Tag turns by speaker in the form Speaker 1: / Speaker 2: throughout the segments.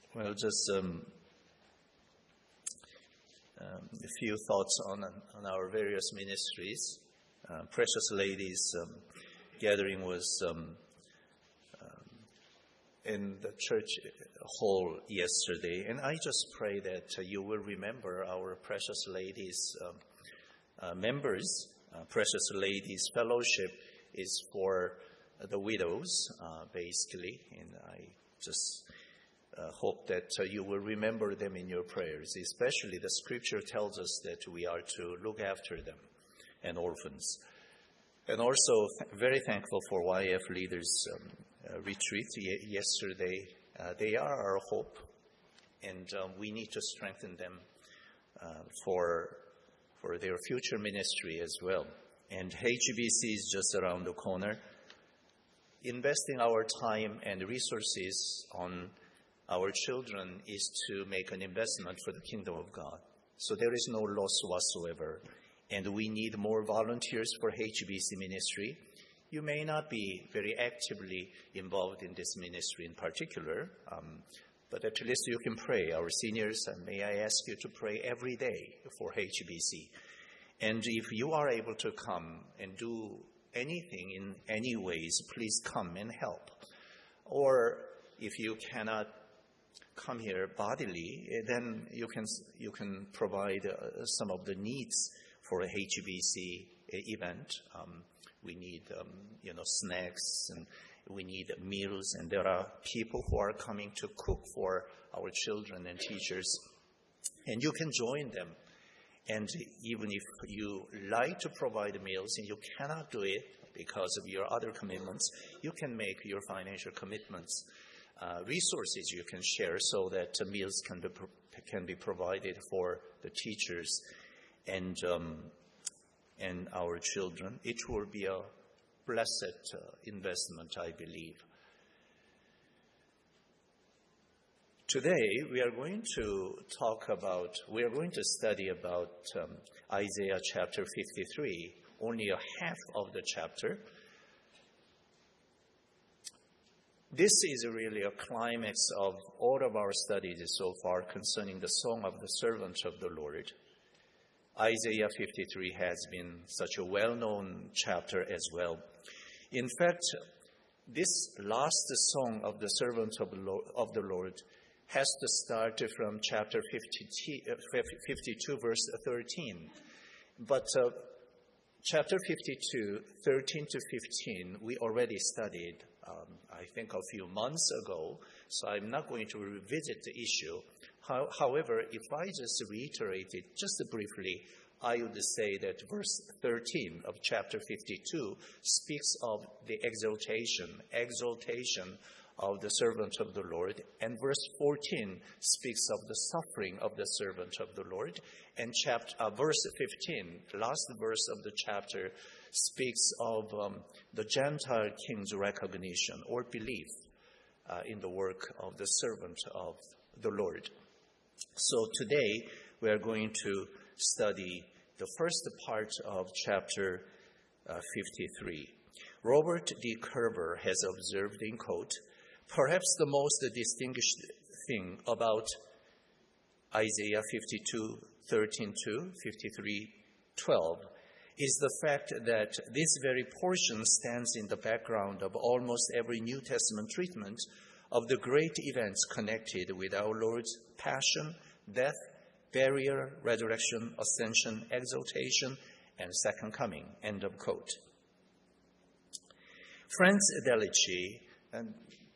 Speaker 1: Well, just a few thoughts on our various ministries. Precious Ladies gathering was in the church hall yesterday, and I just pray that you will remember our Precious Ladies members. Precious Ladies Fellowship is for the widows, basically, and I just hope that you will remember them in your prayers. Especially the scripture tells us that we are to look after them and orphans. And also very thankful for YF Leaders retreat yesterday. They are our hope, and we need to strengthen them for their future ministry as well. And HBC is just around the corner. Investing our time and resources on our children is to make an investment for the kingdom of God. So there is no loss whatsoever. And we need more volunteers for HBC ministry. You may not be very actively involved in this ministry in particular, but at least you can pray. Our seniors, may I ask you to pray every day for HBC. And if you are able to come and do anything in any ways, please come and help. Or if you cannot come here bodily, then you can provide some of the needs for a HBC event. We need snacks, and we need meals, and there are people who are coming to cook for our children and teachers, and you can join them. And even if you like to provide meals and you cannot do it because of your other commitments, you can make your financial commitments. Resources you can share so that meals can be provided for the teachers and our children. It will be a blessed investment, I believe. Today we are going to study about Isaiah chapter 53, only a half of the chapter. This is really a climax of all of our studies so far concerning the song of the servant of the Lord. Isaiah 53 has been such a well-known chapter as well. In fact, this last song of the servant of the Lord has to start from chapter 52, verse 13. But chapter 52, 13 to 15, we already studied, I think, a few months ago, so I'm not going to revisit the issue. However, if I just reiterate it just briefly, I would say that verse 13 of chapter 52 speaks of the exaltation of the servant of the Lord, and verse 14 speaks of the suffering of the servant of the Lord, and verse 15, last verse of the chapter, speaks of the Gentile king's recognition or belief in the work of the servant of the Lord. So today we are going to study the first part of chapter 53. Robert D. Kerber has observed, in quote, perhaps the most distinguished thing about Isaiah 52:13 to 53:12 is the fact that this very portion stands in the background of almost every New Testament treatment of the great events connected with our Lord's passion, death, burial, resurrection, ascension, exaltation, and second coming. End of quote. Franz Delitzsch and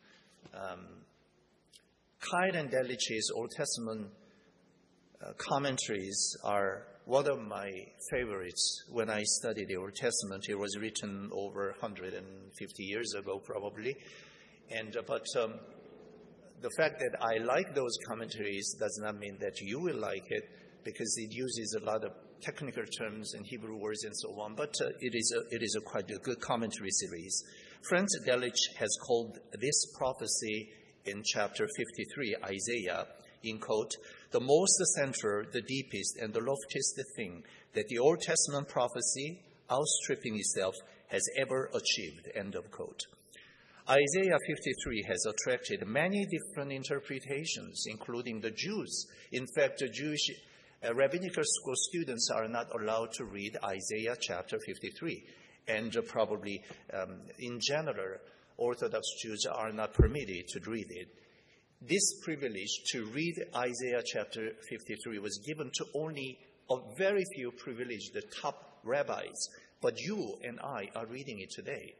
Speaker 1: Keil and Delitzsch's Old Testament commentaries are one of my favorites. When I studied the Old Testament, it was written over 150 years ago, probably. But the fact that I like those commentaries does not mean that you will like it, because it uses a lot of technical terms and Hebrew words and so on. But it is a quite a good commentary series. Franz Delitzsch has called this prophecy in chapter 53, Isaiah, in quote, the most central, the deepest, and the loftiest thing that the Old Testament prophecy, outstripping itself, has ever achieved, end of quote. Isaiah 53 has attracted many different interpretations, including the Jews. In fact, the Jewish rabbinical school students are not allowed to read Isaiah chapter 53. And probably, in general, Orthodox Jews are not permitted to read it. This privilege to read Isaiah chapter 53 was given to only a very few privileged top rabbis. But you and I are reading it today.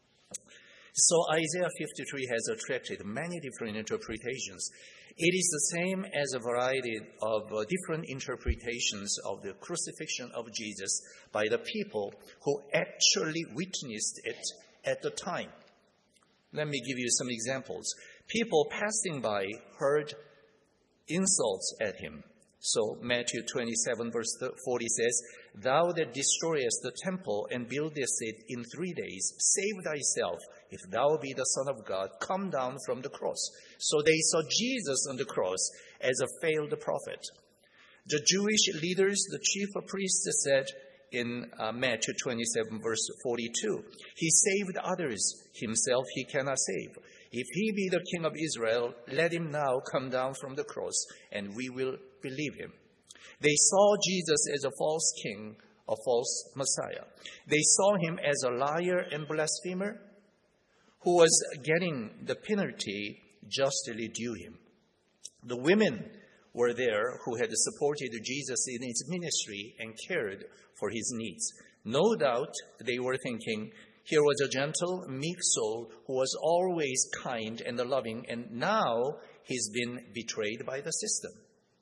Speaker 1: So Isaiah 53 has attracted many different interpretations. It is the same as a variety of different interpretations of the crucifixion of Jesus by the people who actually witnessed it at the time. Let me give you some examples. People passing by heard insults at him. So Matthew 27 verse 40 says, "Thou that destroyest the temple and buildest it in 3 days, save thyself. If thou be the Son of God, come down from the cross." So they saw Jesus on the cross as a failed prophet. The Jewish leaders, the chief priests, said in Matthew 27 verse 42, "He saved others, himself he cannot save. If he be the King of Israel, let him now come down from the cross, and we will believe him." They saw Jesus as a false king, a false Messiah. They saw him as a liar and blasphemer who was getting the penalty justly due him. The women were there who had supported Jesus in his ministry and cared for his needs. No doubt they were thinking, here was a gentle, meek soul who was always kind and loving, and now he's been betrayed by the system.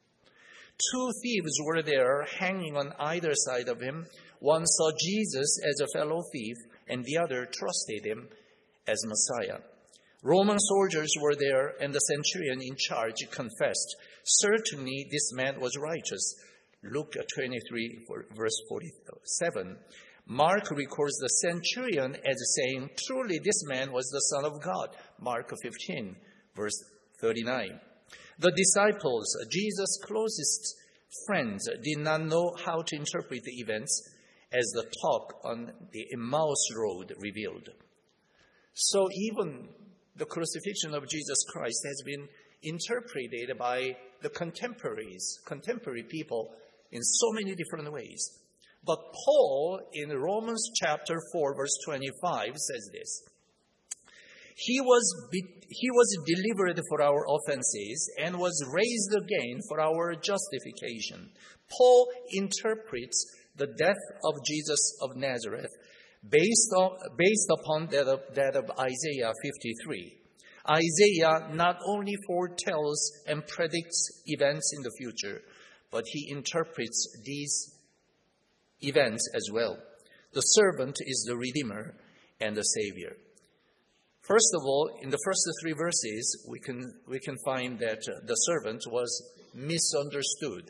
Speaker 1: 2 thieves were there hanging on either side of him. One saw Jesus as a fellow thief, and the other trusted him as Messiah. Roman soldiers were there, and the centurion in charge confessed, "Certainly this man was righteous." Luke 23, verse 47. Mark records the centurion as saying, "Truly this man was the Son of God." Mark 15, verse 39. The disciples, Jesus' closest friends, did not know how to interpret the events as the talk on the Emmaus Road revealed. So even the crucifixion of Jesus Christ has been interpreted by the contemporary people in so many different ways. But Paul in Romans chapter 4 verse 25 says this, He was delivered for our offenses and was raised again for our justification. Paul interprets the death of Jesus of Nazareth based upon that of Isaiah 53. Isaiah not only foretells and predicts events in the future, but he interprets these events as well. The servant is the Redeemer and the Savior. First of all, in the first 3 verses, we can find that the servant was misunderstood.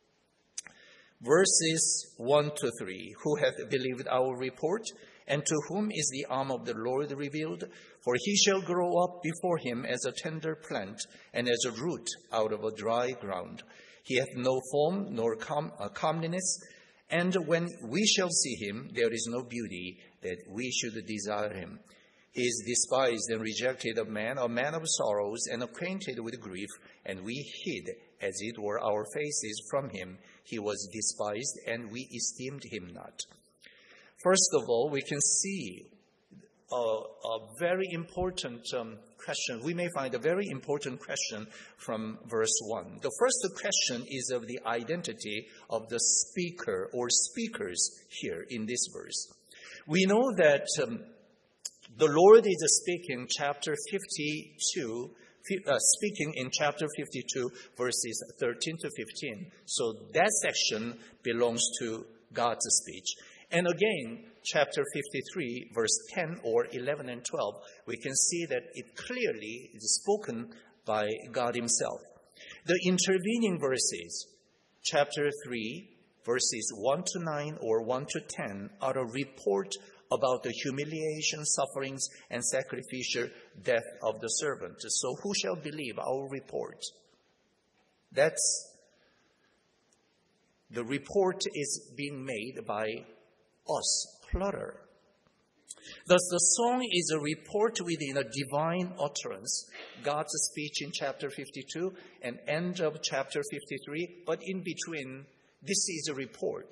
Speaker 1: Verses 1 to 3, "Who hath believed our report? And to whom is the arm of the Lord revealed? For he shall grow up before him as a tender plant, and as a root out of a dry ground. He hath no form nor comeliness, and when we shall see him, there is no beauty that we should desire him. He is despised and rejected of man, a man of sorrows and acquainted with grief, and we hid, as it were, our faces from him. He was despised, and we esteemed him not." First of all, we can see a very important question. We may find a very important question from verse 1. The first question is of the identity of the speaker or speakers here in this verse. We know that the Lord is speaking in chapter 52, verses 13 to 15. So that section belongs to God's speech. And again, chapter 53, verse 10 or 11 and 12, we can see that it clearly is spoken by God himself. The intervening verses, chapter 3, verses 1 to 9 or 1 to 10, are a report about the humiliation, sufferings, and sacrificial death of the servant. So who shall believe our report? The report is being made by us, plural. Thus, the song is a report within a divine utterance, God's speech in chapter 52 and end of chapter 53, but in between, this is a report,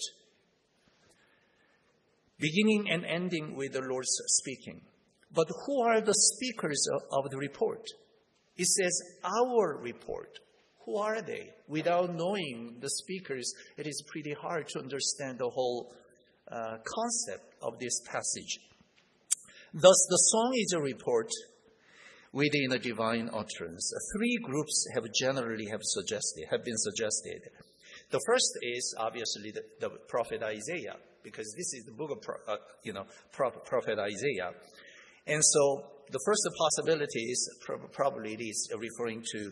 Speaker 1: beginning and ending with the Lord's speaking. But who are the speakers of the report? It says, our report. Who are they? Without knowing the speakers, it is pretty hard to understand the whole concept of this passage. Thus, the song is a report within a divine utterance. Three groups have been suggested. The first is obviously the prophet Isaiah, because this is the book of prophet Isaiah. And so the first possibility is probably it is referring to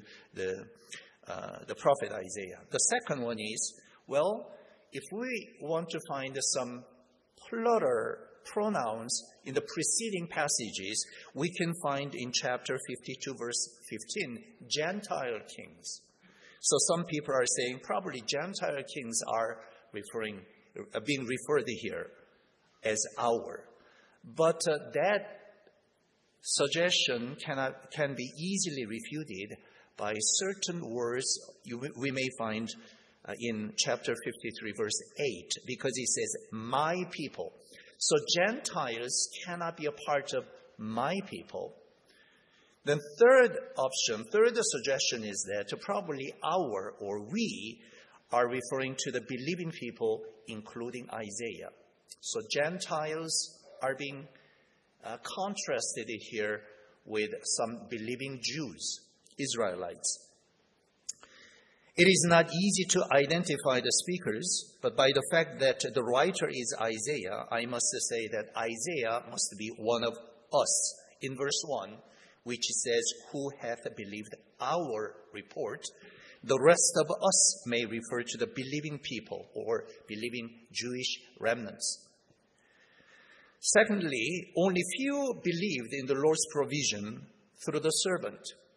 Speaker 1: the prophet Isaiah. The second one is, well, if we want to find some plural pronouns in the preceding passages, we can find in chapter 52, verse 15, Gentile kings. So some people are saying probably Gentile kings are being referred here as our. But that suggestion can be easily refuted by certain words we may find in chapter 53, verse 8, because it says, my people. So Gentiles cannot be a part of my people. Then third suggestion is that probably our or we are referring to the believing people, including Isaiah. So Gentiles are being contrasted here with some believing Jews, Israelites. It is not easy to identify the speakers, but by the fact that the writer is Isaiah, I must say that Isaiah must be one of us. In verse 1, which says, who hath believed our report? The rest of us may refer to the believing people or believing Jewish remnants. Secondly, only few believed in the Lord's provision through the servant.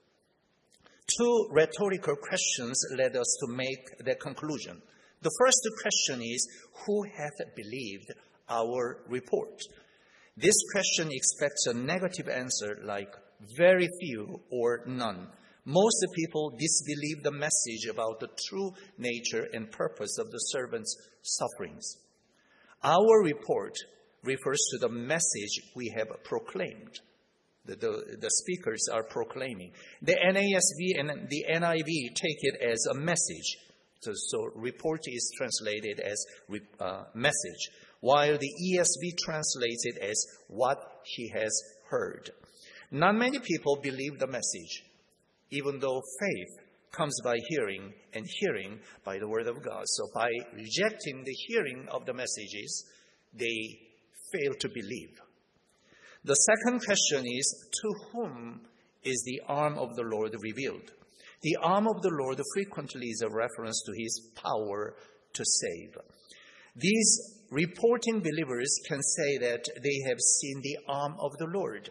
Speaker 1: Two rhetorical questions led us to make that conclusion. The first question is, who hath believed our report? This question expects a negative answer like very few or none. Most people disbelieve the message about the true nature and purpose of the servant's sufferings. Our report refers to the message we have proclaimed. The speakers are proclaiming. The NASB and the NIV take it as a message. So report is translated as message, while the ESV translates it as what he has heard. Not many people believe the message, even though faith comes by hearing and hearing by the word of God. So by rejecting the hearing of the messages, they fail to believe. The second question is, to whom is the arm of the Lord revealed? The arm of the Lord frequently is a reference to his power to save. These reporting believers can say that they have seen the arm of the Lord.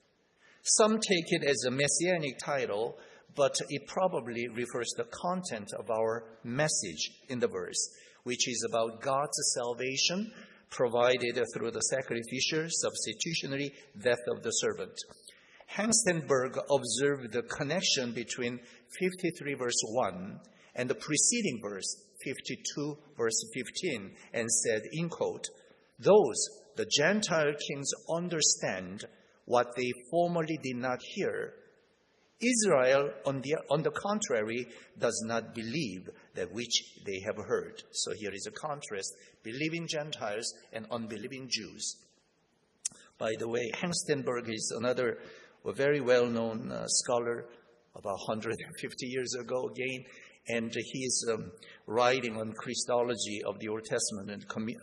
Speaker 1: Some take it as a messianic title, but it probably refers to the content of our message in the verse, which is about God's salvation provided through the sacrificial, substitutionary death of the servant. Hengstenberg observed the connection between 53 verse 1 and the preceding verse, 52 verse 15, and said, in quote, those, the Gentile kings, understand what they formerly did not hear. Israel, on the contrary, does not believe that which they have heard. So here is a contrast, believing Gentiles and unbelieving Jews. By the way, Hengstenberg is another very well-known scholar about 150 years ago again, and he is writing on Christology of the Old Testament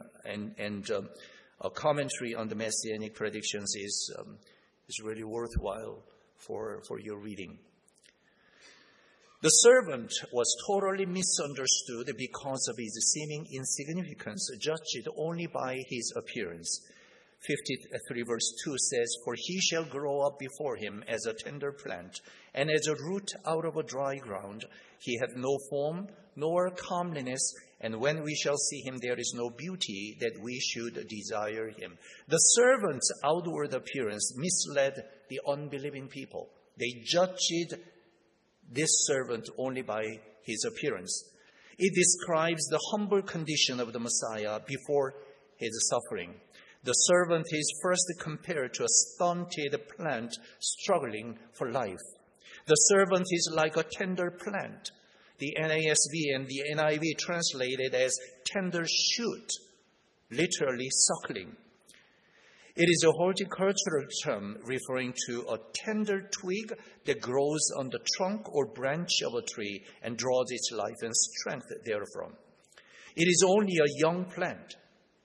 Speaker 1: and a commentary on the Messianic predictions is really worthwhile for your reading. The servant was totally misunderstood because of his seeming insignificance, judged only by his appearance. 53 verse 2 says, for he shall grow up before him as a tender plant, and as a root out of a dry ground. He hath no form, nor comeliness, and when we shall see him, there is no beauty that we should desire him. The servant's outward appearance misled the unbelieving people. They judged this servant only by his appearance. It describes the humble condition of the Messiah before his suffering. The servant is first compared to a stunted plant struggling for life. The servant is like a tender plant. The NASB and the NIV translated as tender shoot, literally suckling. It is a horticultural term referring to a tender twig that grows on the trunk or branch of a tree and draws its life and strength therefrom. It is only a young plant.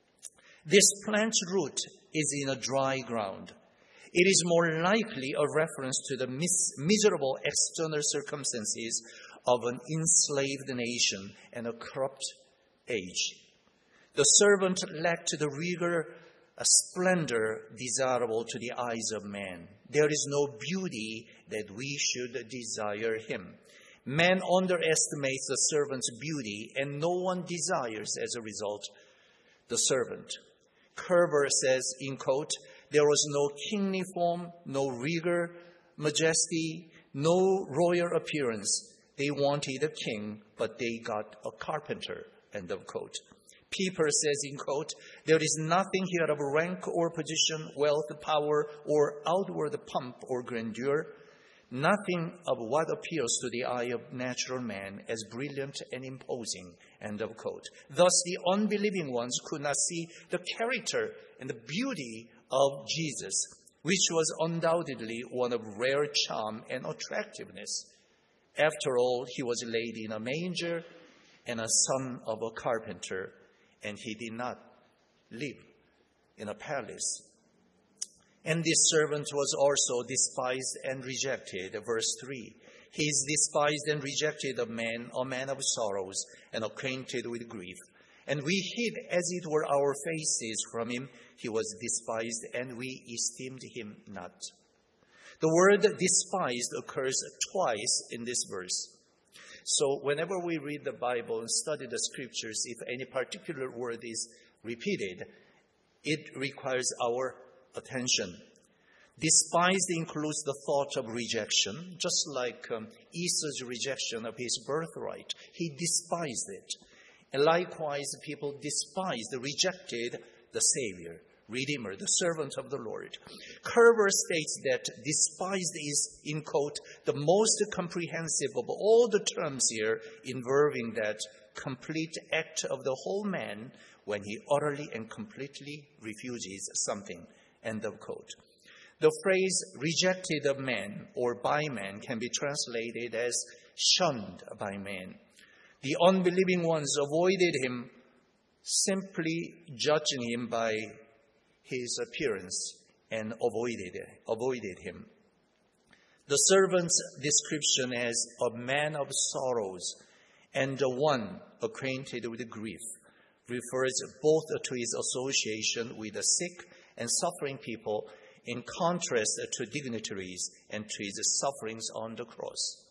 Speaker 1: This plant's root is in a dry ground. It is more likely a reference to the miserable external circumstances of an enslaved nation and a corrupt age. The servant lacked the rigor, a splendor desirable to the eyes of man. There is no beauty that we should desire him. Man underestimates the servant's beauty, and no one desires, as a result, the servant. Kerber says, in quote, there was no kingly form, no rigor, majesty, no royal appearance. They wanted a king, but they got a carpenter, end of quote. Pieper says, in quote, there is nothing here of rank or position, wealth, power, or outward pomp or grandeur, nothing of what appeals to the eye of natural man as brilliant and imposing, end of quote. Thus, the unbelieving ones could not see the character and the beauty of Jesus, which was undoubtedly one of rare charm and attractiveness. After all, he was laid in a manger and a son of a carpenter, and he did not live in a palace. And this servant was also despised and rejected. Verse 3. He is despised and rejected of men, a man of sorrows and acquainted with grief. And we hid, as it were, our faces from him. He was despised, and we esteemed him not. The word despised occurs twice in this verse. So whenever we read the Bible and study the scriptures, if any particular word is repeated, it requires our attention. Despised includes the thought of rejection, just like Esau's rejection of his birthright. He despised it. And likewise, people despised, rejected the Savior, Redeemer, the servant of the Lord. Kerber states that despised is, in quote, the most comprehensive of all the terms here, involving that complete act of the whole man when he utterly and completely refuses something, end of quote. The phrase rejected of man or by man can be translated as shunned by man. The unbelieving ones avoided him, simply judging him by his appearance, and avoided him. The servant's description as a man of sorrows and the one acquainted with grief refers both to his association with the sick and suffering people in contrast to dignitaries and to his sufferings on the cross.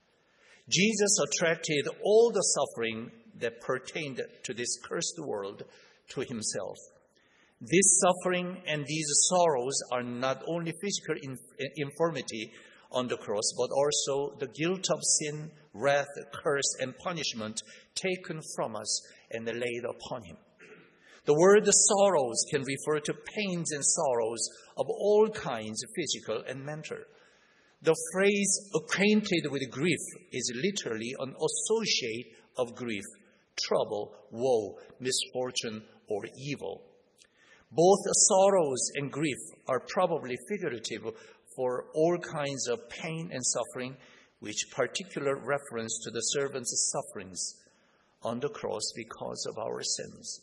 Speaker 1: Jesus attracted all the suffering that pertained to this cursed world to himself. This suffering and these sorrows are not only physical infirmity on the cross, but also the guilt of sin, wrath, curse, and punishment taken from us and laid upon him. The word sorrows can refer to pains and sorrows of all kinds, physical and mental. The phrase acquainted with grief is literally an associate of grief, trouble, woe, misfortune, or evil. Both sorrows and grief are probably figurative for all kinds of pain and suffering, which particular reference to the servant's sufferings on the cross because of our sins.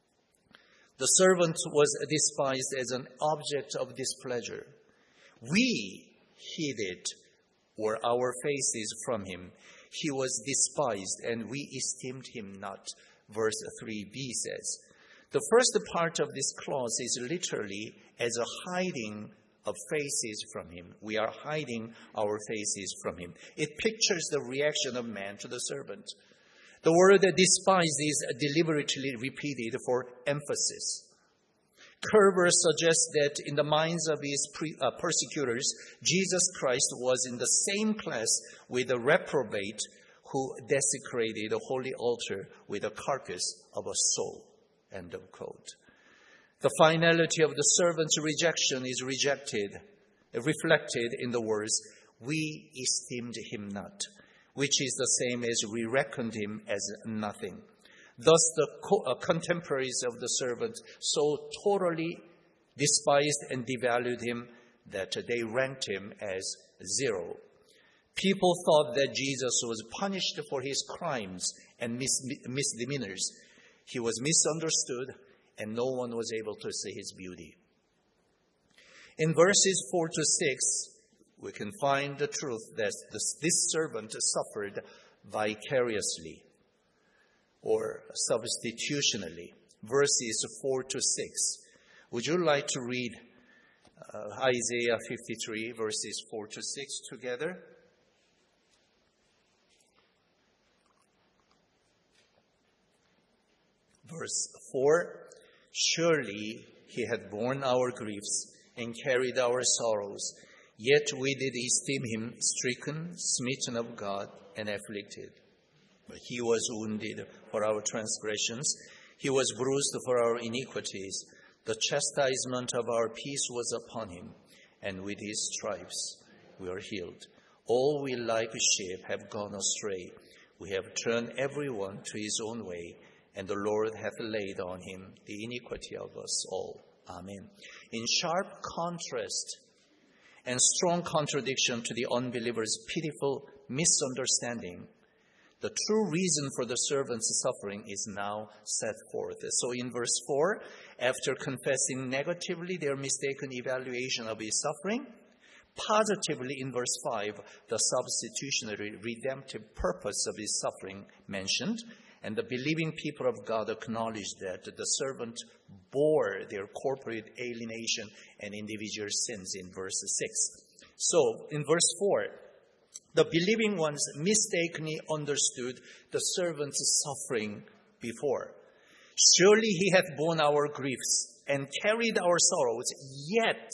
Speaker 1: The servant was despised as an object of displeasure. We hid it, or our faces, from him. He was despised, and we esteemed him not. Verse 3b says. The first part of this clause is literally as a hiding of faces from him. We are hiding our faces from him. It pictures the reaction of man to the servant. The word despise is deliberately repeated for emphasis. Curver suggests that in the minds of his persecutors, Jesus Christ was in the same class with the reprobate who desecrated the holy altar with the carcass of a soul. End of quote. The finality of the servant's rejection is reflected in the words, "We esteemed him not," which is the same as "we reckoned him as nothing." Thus, the contemporaries of the servant so totally despised and devalued him that they ranked him as zero. People thought that Jesus was punished for his crimes and misdemeanors. He was misunderstood, and no one was able to see his beauty. In verses 4 to 6, we can find the truth that this servant suffered vicariously or substitutionally. Verses 4 to 6. Would you like to read Isaiah 53, verses 4 to 6 together? Verse 4, "Surely he had borne our griefs and carried our sorrows, yet we did esteem him stricken, smitten of God, and afflicted. But he was wounded for our transgressions, he was bruised for our iniquities. The chastisement of our peace was upon him, and with his stripes we are healed. All we like sheep have gone astray. We have turned everyone to his own way, and the Lord hath laid on him the iniquity of us all." Amen. In sharp contrast and strong contradiction to the unbeliever's pitiful misunderstanding, the true reason for the servant's suffering is now set forth. So in verse 4, after confessing negatively their mistaken evaluation of his suffering, positively in verse 5, the substitutionary redemptive purpose of his suffering mentioned, and the believing people of God acknowledged that the servant bore their corporate alienation and individual sins in verse 6. So, in verse 4, the believing ones mistakenly understood the servant's suffering before. "Surely he hath borne our griefs and carried our sorrows, yet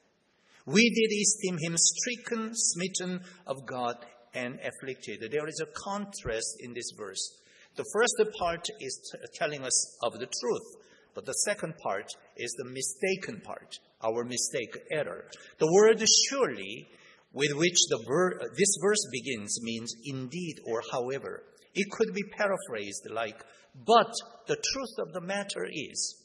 Speaker 1: we did esteem him stricken, smitten of God, and afflicted." There is a contrast in this verse. The first part is telling us of the truth, but the second part is the mistaken part, our mistake, error. The word "surely," with which this verse begins, means indeed or however. It could be paraphrased like, "But the truth of the matter is."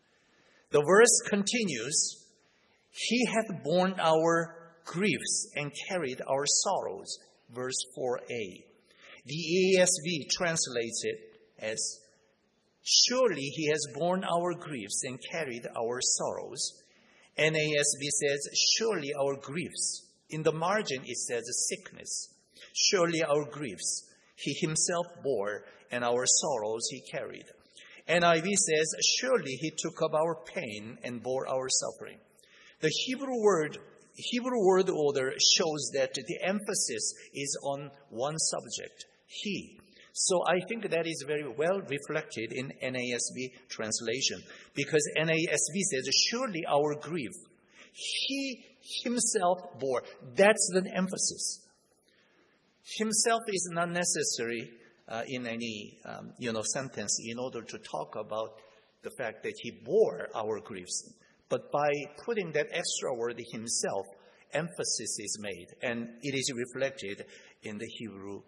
Speaker 1: The verse continues, "He hath borne our griefs and carried our sorrows." Verse 4a. The ESV translates it as, "Surely he has borne our griefs and carried our sorrows." NASB says, "Surely our griefs." In the margin it says sickness. "Surely our griefs he himself bore, and our sorrows he carried." NIV says, "Surely he took up our pain and bore our suffering." The Hebrew word order shows that the emphasis is on one subject, he. So I think that is very well reflected in NASB translation, because NASB says, "Surely our grief he himself bore." That's the emphasis. Himself is not necessary in any sentence in order to talk about the fact that he bore our griefs. But by putting that extra word himself, emphasis is made, and it is reflected in the Hebrew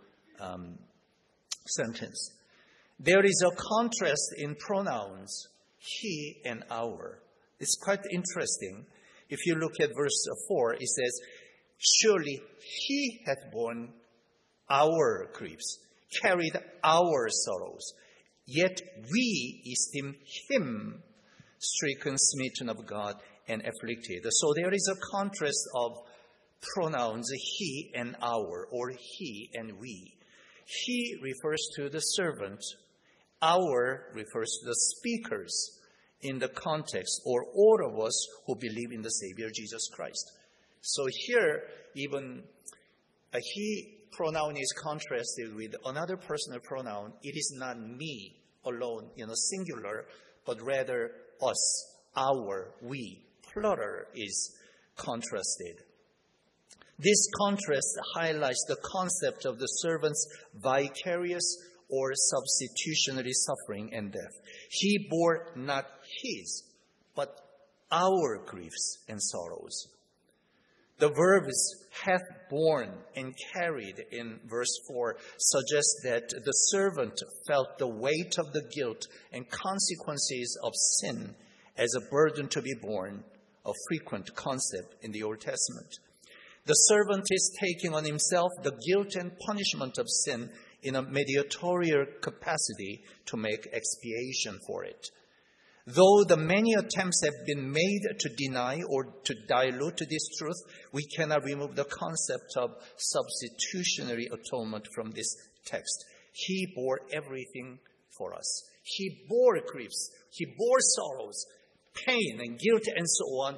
Speaker 1: sentence. There is a contrast in pronouns, he and our. It's quite interesting. If you look at verse 4, it says, "Surely he hath borne our griefs, carried our sorrows, yet we esteem him stricken, smitten of God, and afflicted." So there is a contrast of pronouns he and our, or he and we. He refers to the servant. Our refers to the speakers in the context, or all of us who believe in the Savior Jesus Christ. So here, even he pronoun is contrasted with another personal pronoun, it is not me alone in a singular, but rather us, our, we, plural is contrasted. This contrast highlights the concept of the servant's vicarious or substitutionary suffering and death. He bore not his, but our griefs and sorrows. The verbs hath borne and carried in verse 4 suggest that the servant felt the weight of the guilt and consequences of sin as a burden to be borne, a frequent concept in the Old Testament. The servant is taking on himself the guilt and punishment of sin in a mediatorial capacity to make expiation for it. Though the many attempts have been made to deny or to dilute this truth, we cannot remove the concept of substitutionary atonement from this text. He bore everything for us. He bore griefs. He bore sorrows, pain and guilt and so on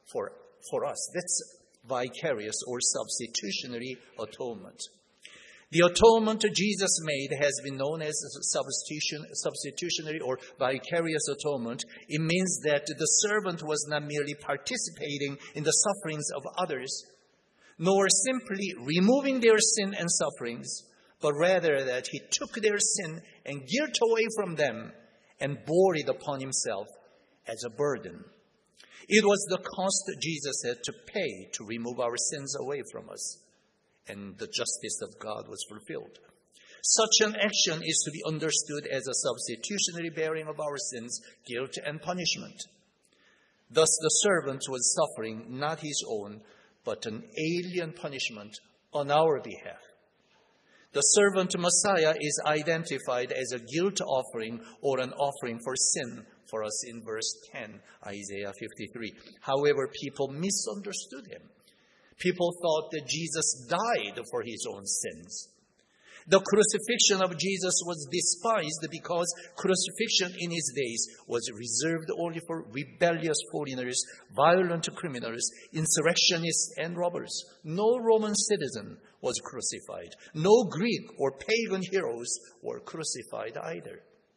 Speaker 1: for us. That's vicarious or substitutionary atonement. The atonement Jesus made has been known as substitutionary or vicarious atonement. It means that the servant was not merely participating in the sufferings of others, nor simply removing their sin and sufferings, but rather that he took their sin and guilt away from them and bore it upon himself as a burden. It was the cost Jesus had to pay to remove our sins away from us, and the justice of God was fulfilled. Such an action is to be understood as a substitutionary bearing of our sins, guilt, and punishment. Thus the servant was suffering not his own, but an alien punishment on our behalf. The servant Messiah is identified as a guilt offering or an offering for sin for us in verse 10, Isaiah 53. However, people misunderstood him. People thought that Jesus died for his own sins. The crucifixion of Jesus was despised because crucifixion in his days was reserved only for rebellious foreigners, violent criminals, insurrectionists, and robbers. No Roman citizen was crucified. No Greek or pagan heroes were crucified either.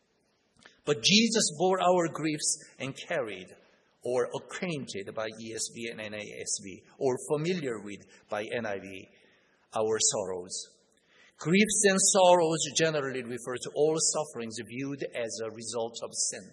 Speaker 1: But Jesus bore our griefs and carried, or acquainted by ESV and NASB, or familiar with by NIV, our sorrows. Griefs and sorrows generally refer to all sufferings viewed as a result of sin.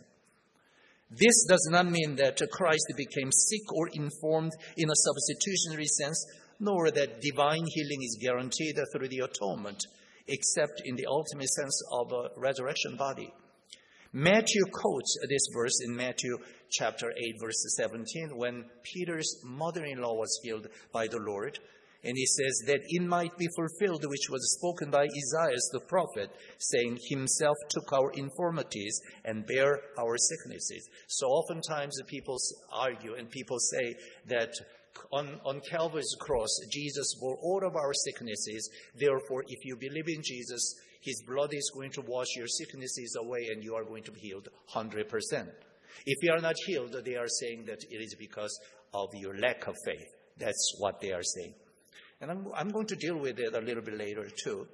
Speaker 1: This does not mean that Christ became sick or informed in a substitutionary sense, nor that divine healing is guaranteed through the atonement, except in the ultimate sense of a resurrection body. Matthew quotes this verse in Matthew chapter 8, verse 17, when Peter's mother-in-law was healed by the Lord. And he says that it might be fulfilled, which was spoken by Isaiah the prophet, saying, himself took our infirmities and bare our sicknesses. So oftentimes people argue and people say that on Calvary's cross, Jesus bore all of our sicknesses. Therefore, if you believe in Jesus, his blood is going to wash your sicknesses away and you are going to be healed 100%. If you are not healed, they are saying that it is because of your lack of faith. That's what they are saying. And I'm going to deal with it a little bit later too.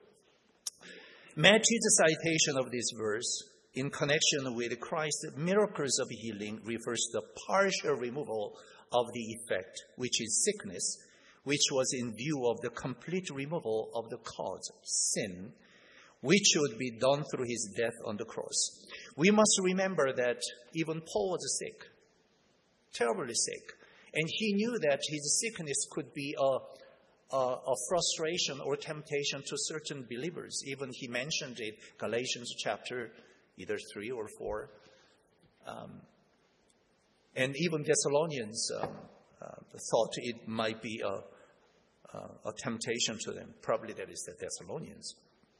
Speaker 1: Matthew's citation of this verse in connection with Christ's miracles of healing refers to the partial removal of the effect, which is sickness, which was in view of the complete removal of the cause, sin, which would be done through his death on the cross. We must remember that even Paul was sick, terribly sick, and he knew that his sickness could be a frustration or temptation to certain believers. Even he mentioned it, Galatians chapter either 3 or 4. And even Thessalonians thought it might be a temptation to them. Probably that is the Thessalonians.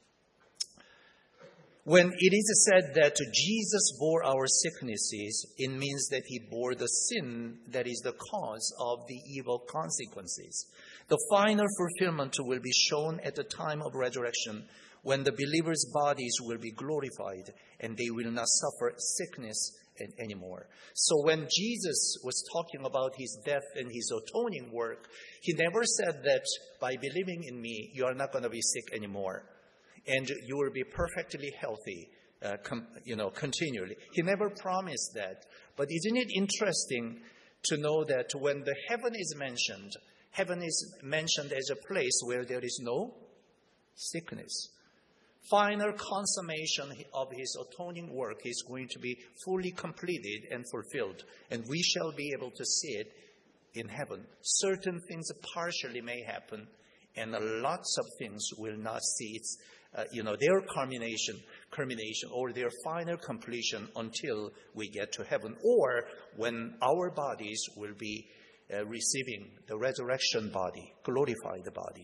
Speaker 1: When it is said that Jesus bore our sicknesses, it means that he bore the sin that is the cause of the evil consequences. The final fulfillment will be shown at the time of resurrection, when the believers' bodies will be glorified and they will not suffer sickness anymore. So when Jesus was talking about his death and his atoning work, he never said that by believing in me, you are not going to be sick anymore, and you will be perfectly healthy, continually. He never promised that. But isn't it interesting to know that when the heaven is mentioned as a place where there is no sickness. Final consummation of his atoning work is going to be fully completed and fulfilled, and we shall be able to see it in heaven. Certain things partially may happen, and lots of things will not see its, their culmination or their final completion until we get to heaven, or when our bodies will be receiving the resurrection body, glorified body.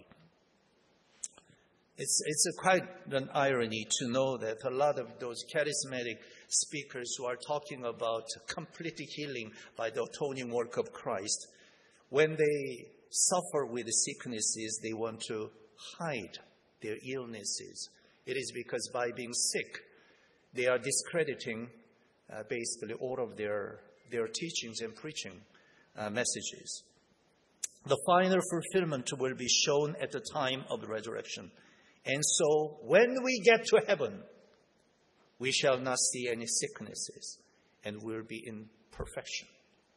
Speaker 1: It's quite an irony to know that a lot of those charismatic speakers who are talking about complete healing by the atoning work of Christ, when they suffer with sicknesses, they want to hide their illnesses. It is because by being sick, they are discrediting basically all of their teachings and preaching messages. The final fulfillment will be shown at the time of the resurrection. And so when we get to heaven, we shall not see any sicknesses and we'll be in perfection.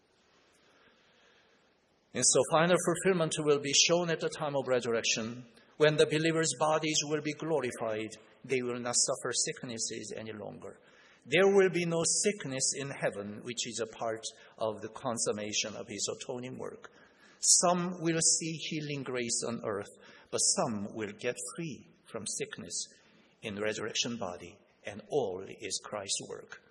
Speaker 1: And so final fulfillment will be shown at the time of resurrection. When the believers' bodies will be glorified, they will not suffer sicknesses any longer. There will be no sickness in heaven, which is a part of the consummation of his atoning work. Some will see healing grace on earth, but some will get free from sickness in the resurrection body, and all is Christ's work.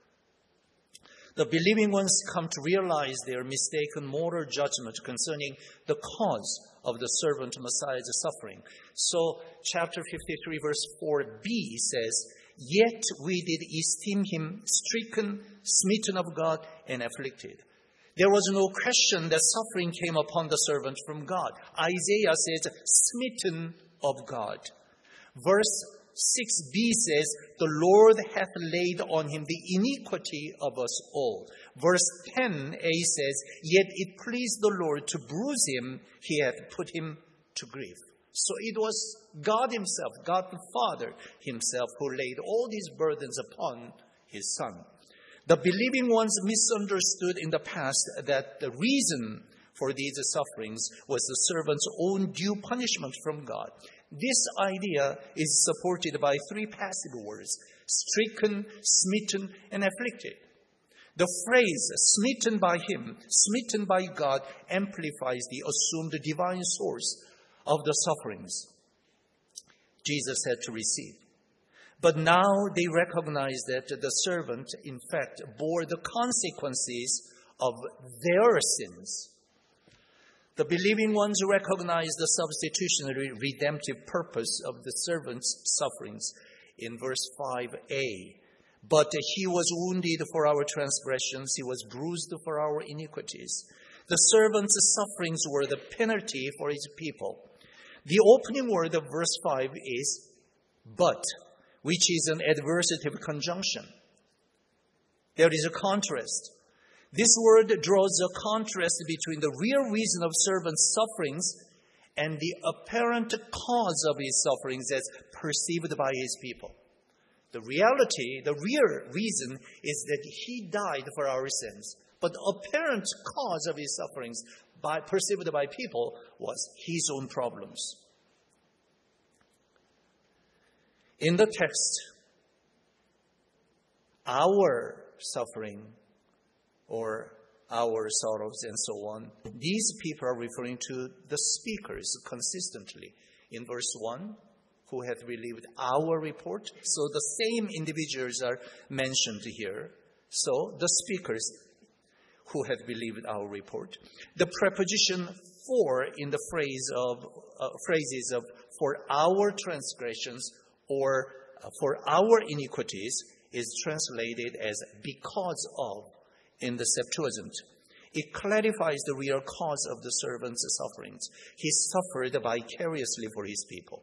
Speaker 1: The believing ones come to realize their mistaken moral judgment concerning the cause of the servant Messiah's suffering. So chapter 53 verse 4b says, "Yet we did esteem him stricken, smitten of God, and afflicted." There was no question that suffering came upon the servant from God. Isaiah says, smitten of God. Verse 6b says, "The Lord hath laid on him the iniquity of us all." Verse 10a says, "Yet it pleased the Lord to bruise him, he hath put him to grief." So it was God himself, God the Father himself, who laid all these burdens upon his Son. The believing ones misunderstood in the past that the reason for these sufferings was the servant's own due punishment from God. This idea is supported by three passive words: stricken, smitten, and afflicted. The phrase smitten by him, smitten by God, amplifies the assumed divine source of the sufferings Jesus had to receive. But now they recognize that the servant, in fact, bore the consequences of their sins. The believing ones recognize the substitutionary redemptive purpose of the servant's sufferings in verse 5a. "But he was wounded for our transgressions, he was bruised for our iniquities." The servant's sufferings were the penalty for his people. The opening word of verse 5 is "but," which is an adversative conjunction. There is a contrast. This word draws a contrast between the real reason of servant's sufferings and the apparent cause of his sufferings as perceived by his people. The reality, the real reason is that he died for our sins, but the apparent cause of his sufferings perceived by people was his own problems. In the text, our suffering or our sorrows and so on, these people are referring to the speakers consistently. In verse 1, "who hath believed our report." So the same individuals are mentioned here. So the speakers who have believed our report. The preposition "for" in the phrases of "for our transgressions" or "for our iniquities" is translated as "because of" in the Septuagint. It clarifies the real cause of the servant's sufferings. He suffered vicariously for his people.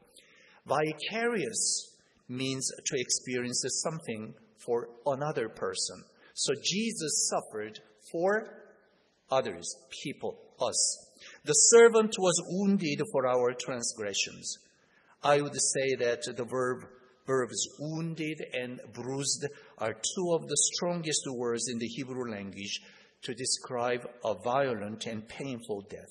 Speaker 1: Vicarious means to experience something for another person. So Jesus suffered for others, people, us. The servant was wounded for our transgressions. I would say that the verbs wounded and bruised are two of the strongest words in the Hebrew language to describe a violent and painful death.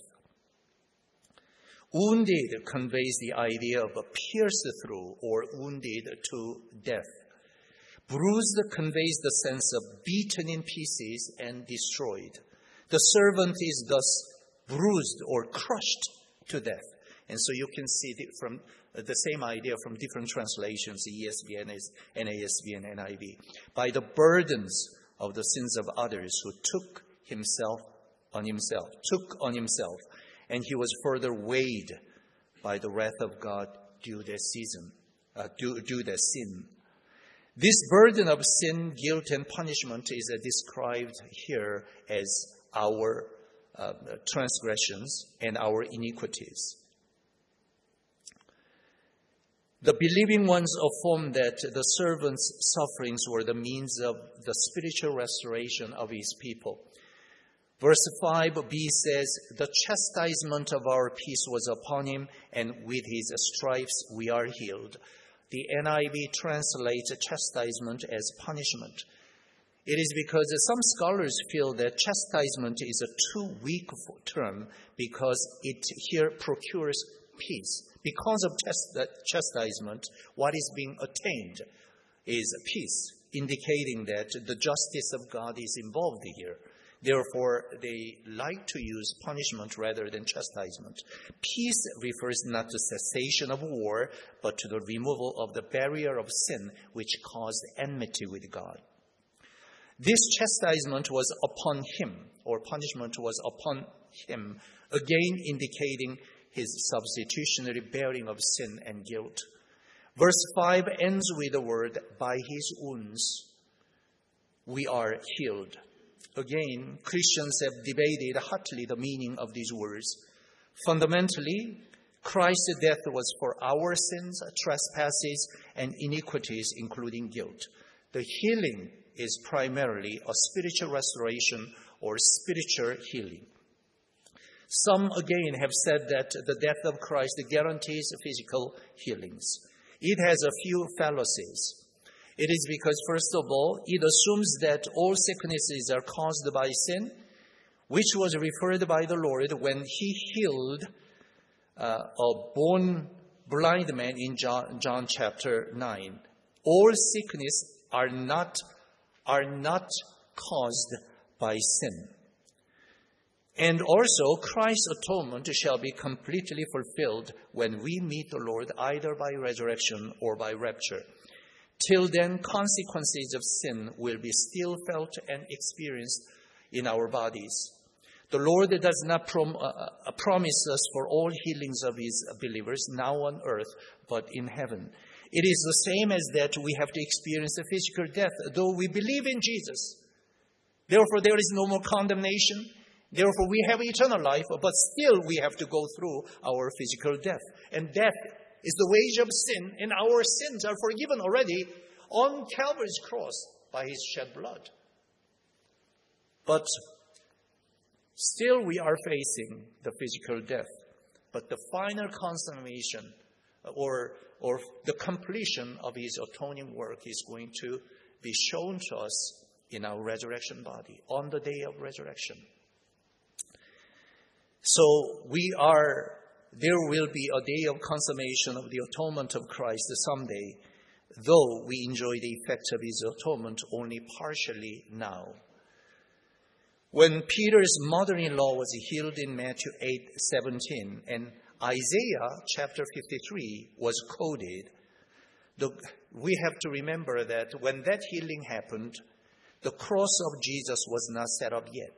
Speaker 1: Wounded conveys the idea of a pierced through or wounded to death. Bruised conveys the sense of beaten in pieces and destroyed. The servant is thus bruised or crushed to death. And so you can see from the same idea from different translations, ESV, NASB, and NIV. By the burdens of the sins of others who took on himself, and he was further weighed by the wrath of God due to their sin. This burden of sin, guilt, and punishment is described here as our transgressions and our iniquities. The believing ones affirm that the servant's sufferings were the means of the spiritual restoration of his people. Verse 5b says, "The chastisement of our peace was upon him, and with his stripes we are healed." The NIV translates chastisement as punishment. It is because some scholars feel that chastisement is a too weak term because it here procures peace. Because of chastisement, what is being attained is peace, indicating that the justice of God is involved here. Therefore, they like to use punishment rather than chastisement. Peace refers not to cessation of war, but to the removal of the barrier of sin which caused enmity with God. This chastisement was upon him, or punishment was upon him, again indicating his substitutionary bearing of sin and guilt. Verse 5 ends with the word, "By his wounds we are healed." Again, Christians have debated hotly the meaning of these words. Fundamentally, Christ's death was for our sins, trespasses, and iniquities, including guilt. The healing is primarily a spiritual restoration or spiritual healing. Some, again, have said that the death of Christ guarantees physical healings. It has a few fallacies. It is because, first of all, it assumes that all sicknesses are caused by sin, which was referred by the Lord when he healed a born blind man in John chapter 9. All sickness are not caused by sin. And also, Christ's atonement shall be completely fulfilled when we meet the Lord, either by resurrection or by rapture. Till then, consequences of sin will be still felt and experienced in our bodies. The Lord does not promise us for all healings of his believers now on earth, but in heaven. It is the same as that we have to experience a physical death, though we believe in Jesus. Therefore, there is no more condemnation. Therefore, we have eternal life, but still we have to go through our physical death. And death is the wage of sin, and our sins are forgiven already on Calvary's cross by his shed blood. But still we are facing the physical death. But the final consummation or the completion of his atoning work is going to be shown to us in our resurrection body on the day of resurrection. So there will be a day of consummation of the atonement of Christ someday, though we enjoy the effect of his atonement only partially now. When Peter's mother-in-law was healed in Matthew 8:17 and Isaiah chapter 53 was quoted, we have to remember that when that healing happened, the cross of Jesus was not set up yet.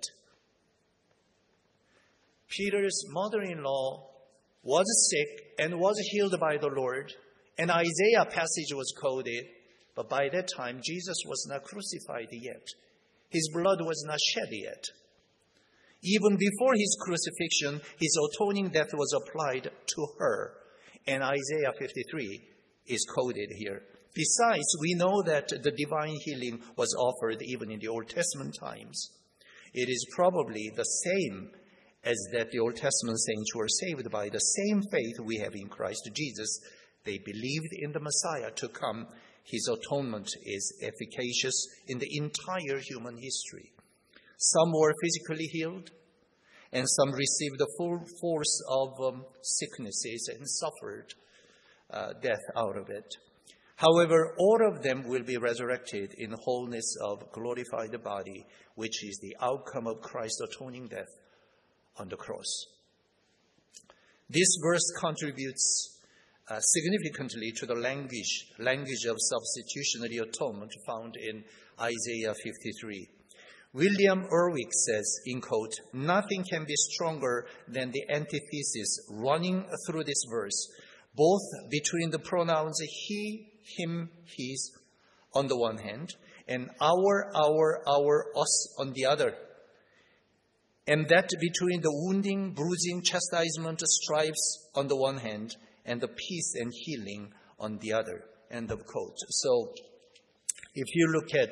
Speaker 1: Peter's mother-in-law was sick and was healed by the Lord, and Isaiah passage was quoted, but by that time Jesus was not crucified yet. His blood was not shed yet. Even before his crucifixion, his atoning death was applied to her, and Isaiah 53 is quoted here. Besides, we know that the divine healing was offered even in the Old Testament times. It is probably the same as that the Old Testament saints were saved by the same faith we have in Christ Jesus. They believed in the Messiah to come. His atonement is efficacious in the entire human history. Some were physically healed, and some received the full force of sicknesses and suffered death out of it. However, all of them will be resurrected in wholeness of glorified body, which is the outcome of Christ's atoning death on the cross. This verse contributes significantly to the language of substitutionary atonement found in Isaiah 53. William Urwick says, in quote, "Nothing can be stronger than the antithesis running through this verse, both between the pronouns he, him, his on the one hand, and our, us on the other. And that between the wounding, bruising, chastisement, stripes on the one hand, and the peace and healing on the other." End of quote. So, if you look at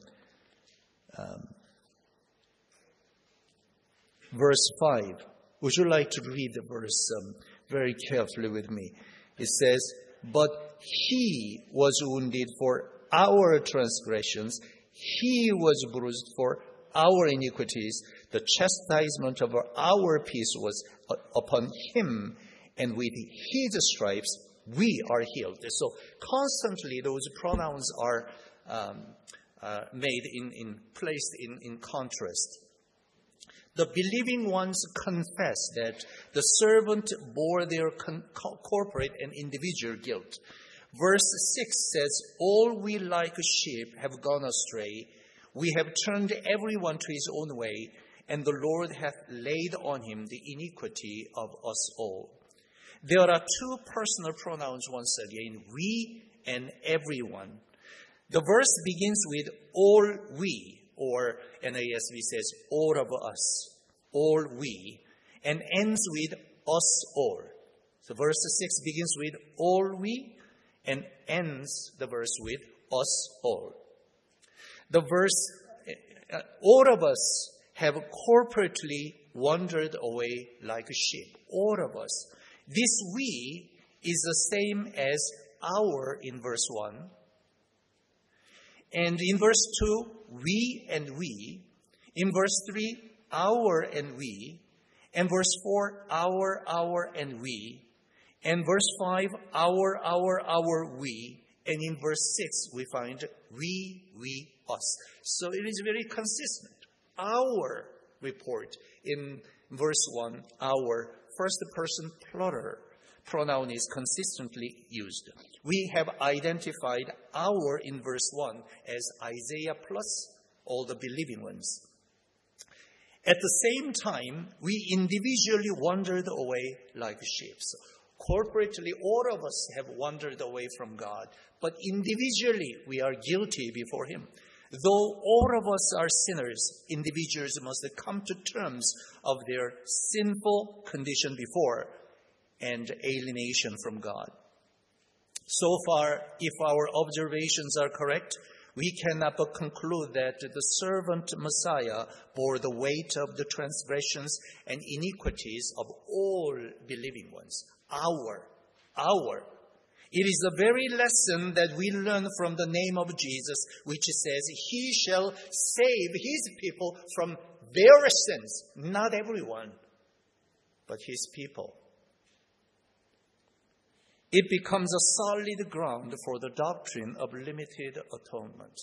Speaker 1: verse 5, would you like to read the verse very carefully with me? It says, "But he was wounded for our transgressions, he was bruised for our iniquities, the chastisement of our peace was upon him, and with his stripes we are healed." So constantly those pronouns are placed in contrast. The believing ones confess that the servant bore their corporate and individual guilt. Verse 6 says, "All we like sheep have gone astray. We have turned everyone to his own way, and the Lord hath laid on him the iniquity of us all." There are two personal pronouns once again, we and everyone. The verse begins with all we, or NASB says all of us, all we, and ends with us all. So verse 6 begins with all we and ends the verse with us all. The verse, all of us have corporately wandered away like a sheep. All of us. This we is the same as our in verse 1. And in verse 2, we and we. In verse 3, our and we. And verse 4, our and we. And verse 5, our, we. And in verse 6, we find we, us. So it is very consistent. Our report in verse 1, our first person plural pronoun is consistently used. We have identified our in verse 1 as Isaiah plus all the believing ones. At the same time, we individually wandered away like sheep. So corporately, all of us have wandered away from God, but individually, we are guilty before Him. Though all of us are sinners, individuals must come to terms of their sinful condition before and alienation from God. So far, if our observations are correct, we cannot but conclude that the servant Messiah bore the weight of the transgressions and iniquities of all believing ones. Our. It is the very lesson that we learn from the name of Jesus, which says, He shall save His people from their sins. Not everyone, but His people. It becomes a solid ground for the doctrine of limited atonement.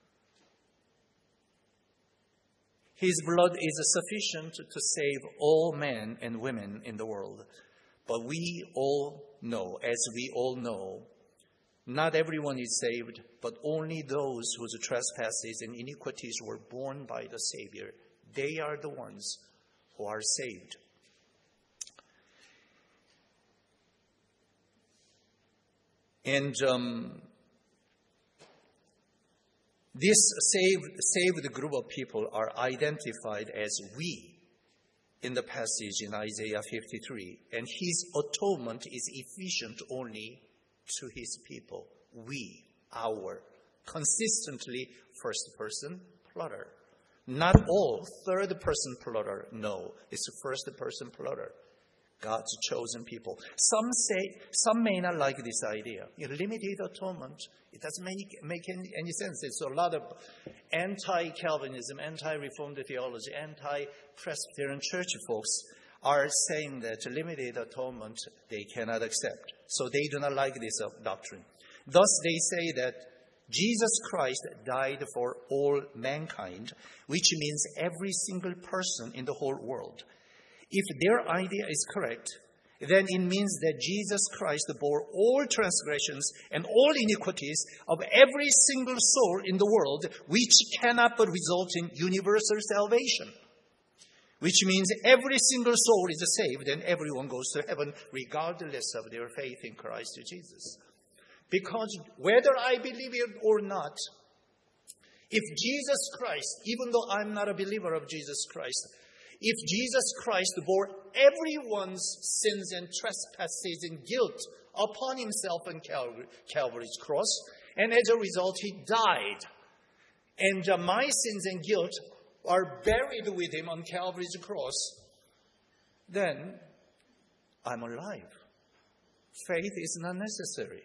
Speaker 1: His blood is sufficient to save all men and women in the world. But we all know, not everyone is saved, but only those whose trespasses and iniquities were borne by the Savior. They are the ones who are saved. And this saved group of people are identified as we in the passage in Isaiah 53. And His atonement is efficient only to His people. We, our. Consistently first-person plural. Not all third-person plural. No, it's first-person plural. God's chosen people. Some may not like this idea. Limited atonement, it doesn't make any sense. It's a lot of anti-Calvinism, anti-Reformed theology, anti-Presbyterian church folks are saying that limited atonement they cannot accept. So they do not like this doctrine. Thus they say that Jesus Christ died for all mankind, which means every single person in the whole world. If their idea is correct, then it means that Jesus Christ bore all transgressions and all iniquities of every single soul in the world, which cannot but result in universal salvation. Which means every single soul is saved and everyone goes to heaven regardless of their faith in Christ Jesus. Because whether I believe it or not, if Jesus Christ, even though I'm not a believer of Jesus Christ, if Jesus Christ bore everyone's sins and trespasses and guilt upon himself on Calvary's cross, and as a result he died, and my sins and guilt are buried with him on Calvary's cross, then I'm alive. Faith is not necessary.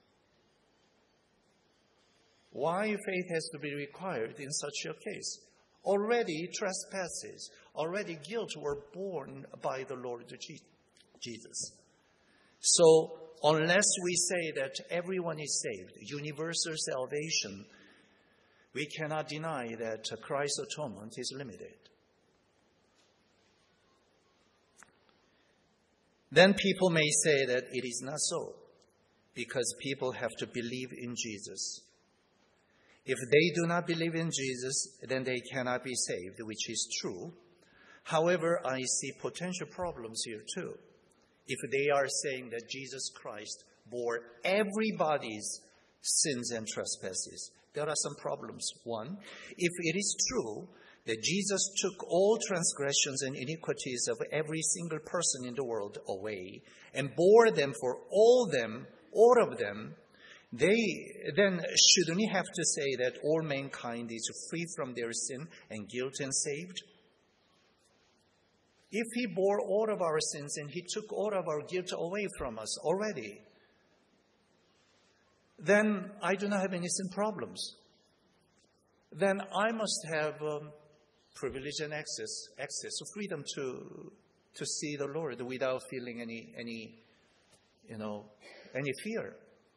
Speaker 1: Why faith has to be required in such a case? Already trespasses, already guilt were borne by the Lord Jesus. So unless we say that everyone is saved, universal salvation, we cannot deny that Christ's atonement is limited. Then people may say that it is not so, because people have to believe in Jesus. If they do not believe in Jesus, then they cannot be saved, which is true. However, I see potential problems here too. If they are saying that Jesus Christ bore everybody's sins and trespasses, there are some problems. One, if it is true that Jesus took all transgressions and iniquities of every single person in the world away and bore them for all of them, then shouldn't we have to say that all mankind is free from their sin and guilt and saved? If he bore all of our sins and he took all of our guilt away from us already, then I do not have any sin problems. Then I must have privilege and access, freedom to see the Lord without feeling any fear.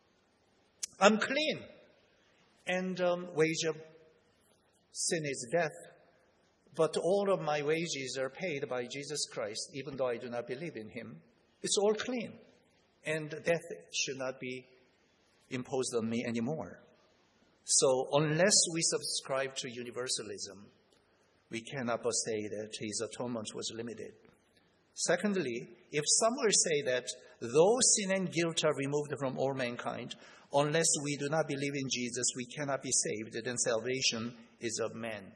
Speaker 1: I'm clean, and wage of sin is death. But all of my wages are paid by Jesus Christ, even though I do not believe in him. It's all clean, and death should not be imposed on me anymore. So unless we subscribe to universalism, we cannot but say that his atonement was limited. Secondly, if some will say that though sin and guilt are removed from all mankind, unless we do not believe in Jesus, we cannot be saved, then salvation is of man.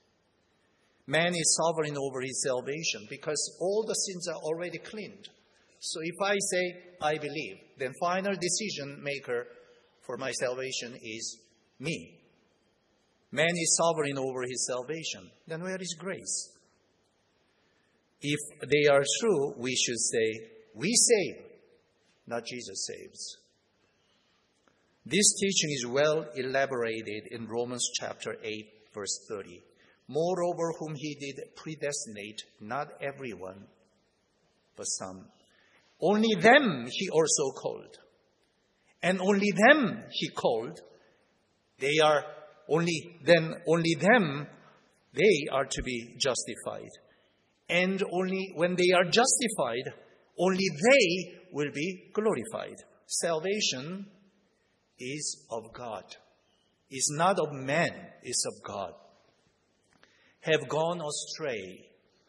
Speaker 1: Man is sovereign over his salvation because all the sins are already cleaned. So if I say, I believe, then final decision maker for my salvation is me. Man is sovereign over his salvation. Then where is grace? If they are true, we should say, we save, not Jesus saves. This teaching is well elaborated in Romans chapter 8, verse 30. Moreover, whom he did predestinate, not everyone, but some. Only them he also called. And only them he called. They are only them, they are to be justified. And only when they are justified, only they will be glorified. Salvation is of God. It's not of man, it's of God. Have gone astray,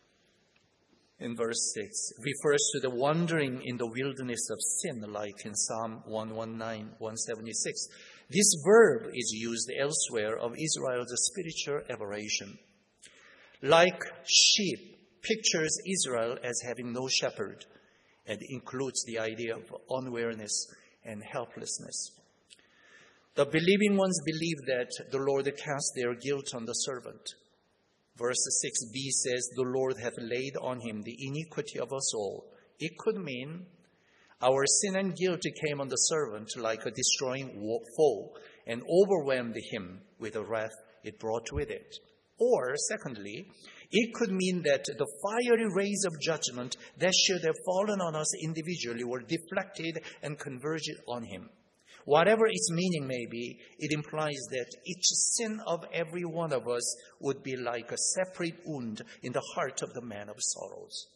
Speaker 1: in verse 6, refers to the wandering in the wilderness of sin, like in Psalm 119, 176. This verb is used elsewhere of Israel's spiritual aberration. Like sheep, pictures Israel as having no shepherd, and includes the idea of unawareness and helplessness. The believing ones believe that the Lord cast their guilt on the servant. Verse 6b says, the Lord hath laid on him the iniquity of us all. It could mean our sin and guilt came on the servant like a destroying foe and overwhelmed him with the wrath it brought with it. Or, secondly, it could mean that the fiery rays of judgment that should have fallen on us individually were deflected and converged on him. Whatever its meaning may be, it implies that each sin of every one of us would be like a separate wound in the heart of the man of sorrows.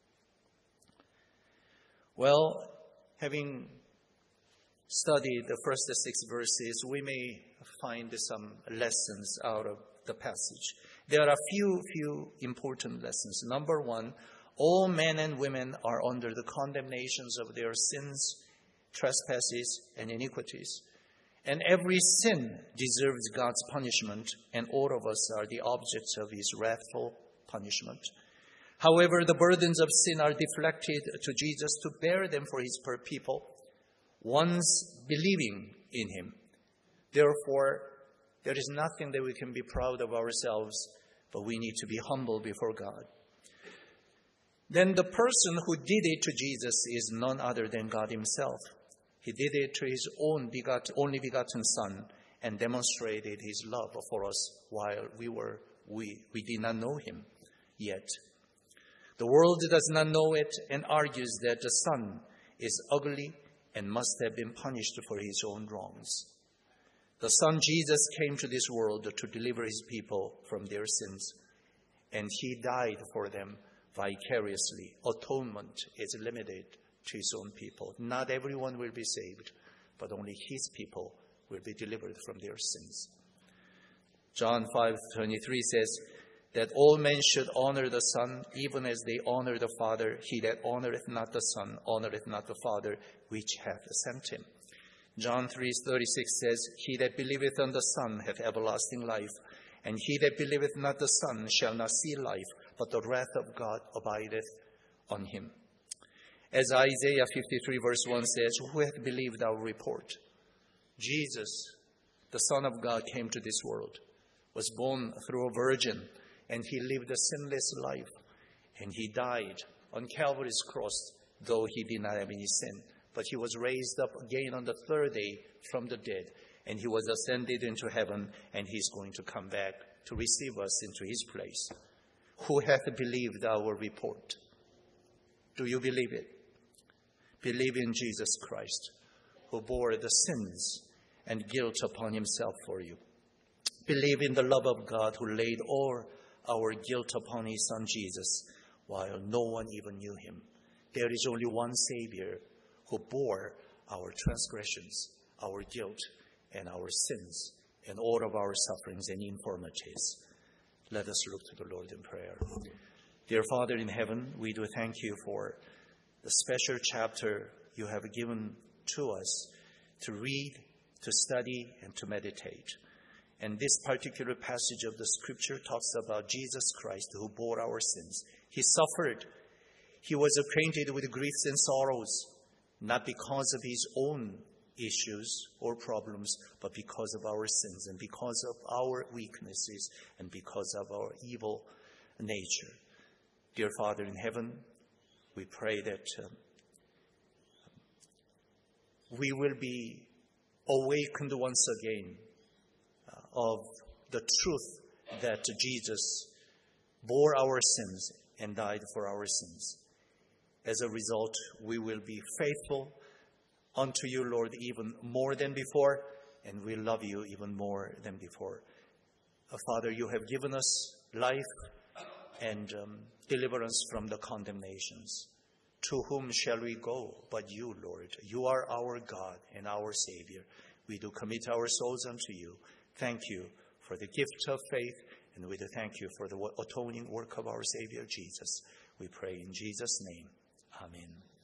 Speaker 1: Well, having studied the first 6 verses, we may find some lessons out of the passage. There are few important lessons. Number 1, all men and women are under the condemnations of their sins, trespasses, and iniquities. And every sin deserves God's punishment, and all of us are the objects of his wrathful punishment. However, the burdens of sin are deflected to Jesus to bear them for his people, once believing in him. Therefore, there is nothing that we can be proud of ourselves, but we need to be humble before God. Then the person who did it to Jesus is none other than God himself. He did it to his only begotten Son and demonstrated his love for us while we did not know him yet. The world does not know it and argues that the Son is ugly and must have been punished for his own wrongs. The Son Jesus came to this world to deliver his people from their sins, and he died for them vicariously. Atonement is limited to his own people. Not everyone will be saved, but only his people will be delivered from their sins. John 5:23 says that all men should honor the Son, even as they honor the Father. He that honoreth not the Son honoreth not the Father which hath sent him. John 3:36 says, he that believeth on the Son hath everlasting life, and he that believeth not the Son shall not see life, but the wrath of God abideth on him. As Isaiah 53 verse 1 says, who hath believed our report? Jesus, the Son of God, came to this world, was born through a virgin, and he lived a sinless life, and he died on Calvary's cross, though he did not have any sin. But he was raised up again on the 3rd day from the dead, and he was ascended into heaven, and he's going to come back to receive us into his place. Who hath believed our report? Do you believe it? Believe in Jesus Christ, who bore the sins and guilt upon himself for you. Believe in the love of God, who laid all our guilt upon his Son Jesus, while no one even knew him. There is only one Savior who bore our transgressions, our guilt, and our sins, and all of our sufferings and infirmities. Let us look to the Lord in prayer. Dear Father in heaven, we do thank you for the special chapter you have given to us to read, to study, and to meditate. And this particular passage of the scripture talks about Jesus Christ, who bore our sins. He suffered. He was acquainted with griefs and sorrows, not because of his own issues or problems, but because of our sins and because of our weaknesses and because of our evil nature. Dear Father in heaven, we pray that we will be awakened once again of the truth that Jesus bore our sins and died for our sins. As a result, we will be faithful unto you, Lord, even more than before, and we love you even more than before. Father, you have given us life and deliverance from the condemnations. To whom shall we go but you, Lord? You are our God and our Savior. We do commit our souls unto you. Thank you for the gift of faith, and we do thank you for the atoning work of our Savior Jesus. We pray in Jesus' name. Amen.